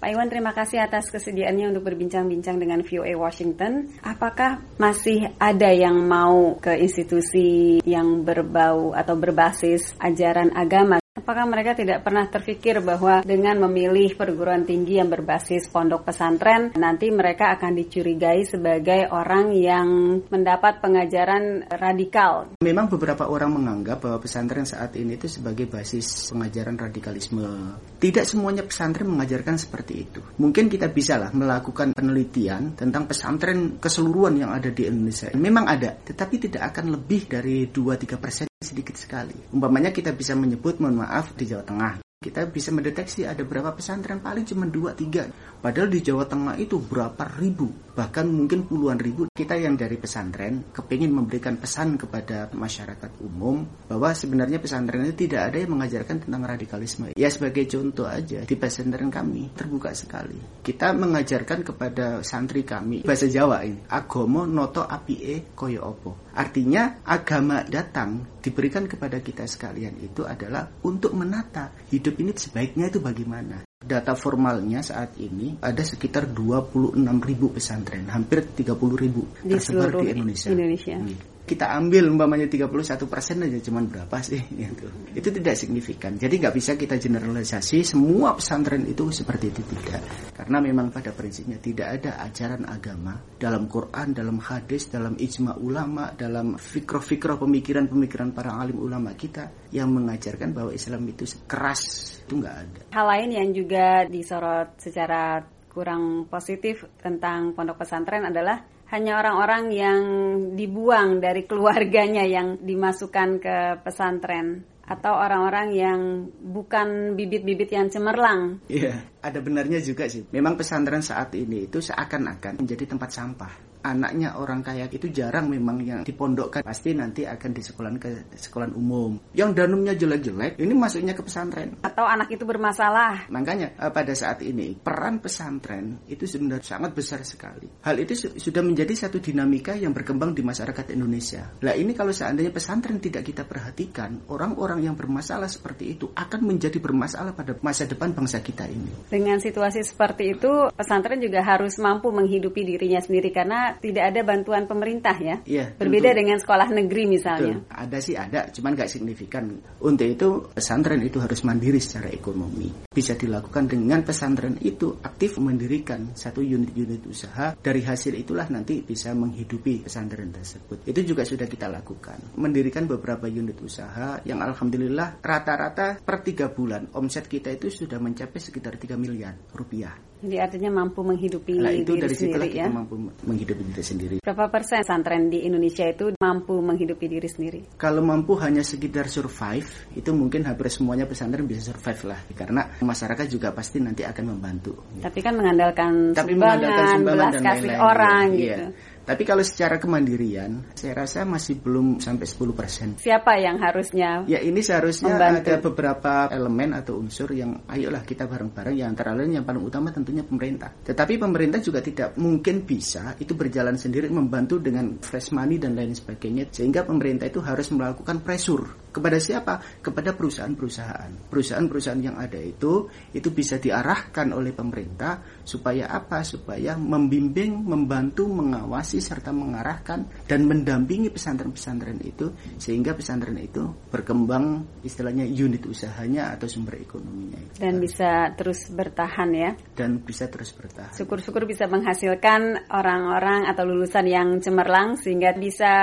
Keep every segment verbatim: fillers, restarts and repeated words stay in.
Pak Iwan, terima kasih atas kesediaannya untuk berbincang-bincang dengan V O A Washington. Apakah masih ada yang mau ke institusi yang berbau atau berbasis ajaran agama? Apakah mereka tidak pernah terfikir bahwa dengan memilih perguruan tinggi yang berbasis pondok pesantren, nanti mereka akan dicurigai sebagai orang yang mendapat pengajaran radikal? Memang beberapa orang menganggap bahwa pesantren saat ini itu sebagai basis pengajaran radikalisme. Tidak semuanya pesantren mengajarkan seperti itu. Mungkin kita bisa lah melakukan penelitian tentang pesantren keseluruhan yang ada di Indonesia. Memang ada, tetapi tidak akan lebih dari dua sampai tiga persen. Sedikit sekali. Umpamanya kita bisa menyebut, mohon maaf, di Jawa Tengah. Kita bisa mendeteksi ada berapa pesantren, paling cuma dua tiga. Padahal di Jawa Tengah itu berapa ribu, bahkan mungkin puluhan ribu. Kita yang dari pesantren kepingin memberikan pesan kepada masyarakat umum bahwa sebenarnya pesantren itu tidak ada yang mengajarkan tentang radikalisme. Ya sebagai contoh aja, di pesantren kami terbuka sekali. Kita mengajarkan kepada santri kami bahasa Jawa ini, agomo noto apike koyo opo. Artinya agama datang diberikan kepada kita sekalian itu adalah untuk menata hidup ini sebaiknya itu bagaimana. Data formalnya saat ini ada sekitar dua puluh enam ribu pesantren, hampir tiga puluh ribu tersebar di Indonesia. Indonesia. Hmm. Kita ambil umpamanya tiga puluh satu persen aja, cuman berapa sih? Gitu. Itu tidak signifikan. Jadi nggak bisa kita generalisasi semua pesantren itu seperti itu, tidak. Karena memang pada prinsipnya tidak ada ajaran agama dalam Quran, dalam hadis, dalam ijma ulama, dalam fikroh-fikroh pemikiran-pemikiran para alim ulama kita yang mengajarkan bahwa Islam itu keras, itu nggak ada. Hal lain yang juga disorot secara kurang positif tentang pondok pesantren adalah hanya orang-orang yang dibuang dari keluarganya yang dimasukkan ke pesantren, atau orang-orang yang bukan bibit-bibit yang cemerlang. Iya, ada benarnya juga sih. Memang pesantren saat ini itu seakan-akan menjadi tempat sampah. Anaknya orang kaya itu jarang memang yang dipondokkan. Pasti nanti akan disekolahin ke sekolah umum. Yang danumnya jelek-jelek, ini masuknya ke pesantren. Atau anak itu bermasalah. Makanya pada saat ini, peran pesantren itu sebenarnya sangat besar sekali. Hal itu su- sudah menjadi satu dinamika yang berkembang di masyarakat Indonesia. Lah ini kalau seandainya pesantren tidak kita perhatikan, orang-orang yang bermasalah seperti itu akan menjadi bermasalah pada masa depan bangsa kita ini. Dengan situasi seperti itu, pesantren juga harus mampu menghidupi dirinya sendiri karena tidak ada bantuan pemerintah ya. Iya, berbeda tentu. dengan sekolah negeri misalnya. Betul. Ada sih ada, cuman nggak signifikan. Untuk itu pesantren itu harus mandiri secara ekonomi. Bisa dilakukan dengan pesantren itu aktif mendirikan satu unit-unit usaha. Dari hasil itulah nanti bisa menghidupi pesantren tersebut. Itu juga sudah kita lakukan. Mendirikan beberapa unit usaha yang alhamdulillah rata-rata per tiga bulan omset kita itu sudah mencapai sekitar tiga miliar rupiah. Jadi artinya mampu menghidupi nah, itu diri dari sendiri kita ya. mampu menghidupi diri sendiri. Berapa persen pesantren di Indonesia itu mampu menghidupi diri sendiri? Kalau mampu hanya sekedar survive, itu mungkin hampir semuanya pesantren bisa survive lah. Karena masyarakat juga pasti nanti akan membantu. Tapi kan mengandalkan Tapi sumbangan, mengandalkan sumbangan belas dan kasih lain-lain, orang iya. gitu. Tapi kalau secara kemandirian, saya rasa masih belum sampai sepuluh persen. Siapa yang harusnya Ya ini seharusnya membantu? Ada beberapa elemen atau unsur yang ayolah kita bareng-bareng. Yang antara lain yang paling utama tentunya pemerintah. Tetapi pemerintah juga tidak mungkin bisa itu berjalan sendiri membantu dengan fresh money dan lain sebagainya. Sehingga pemerintah itu harus melakukan pressure. Kepada siapa? Kepada perusahaan-perusahaan. Perusahaan-perusahaan yang ada itu, itu bisa diarahkan oleh pemerintah supaya apa? Supaya membimbing, membantu, mengawasi, serta mengarahkan dan mendampingi pesantren-pesantren itu sehingga pesantren itu berkembang istilahnya unit usahanya atau sumber ekonominya itu. Dan bisa terus bertahan ya. Dan bisa terus bertahan. Syukur-syukur bisa menghasilkan orang-orang atau lulusan yang cemerlang sehingga bisa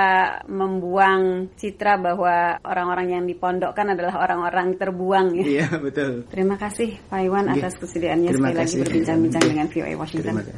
membuang citra bahwa orang-orang yang dipondokkan adalah orang-orang terbuang ya. Iya, betul. Terima kasih Pak Iwan atas kesediaannya Terima sekali lagi kasih. berbincang-bincang dengan V O A Washington.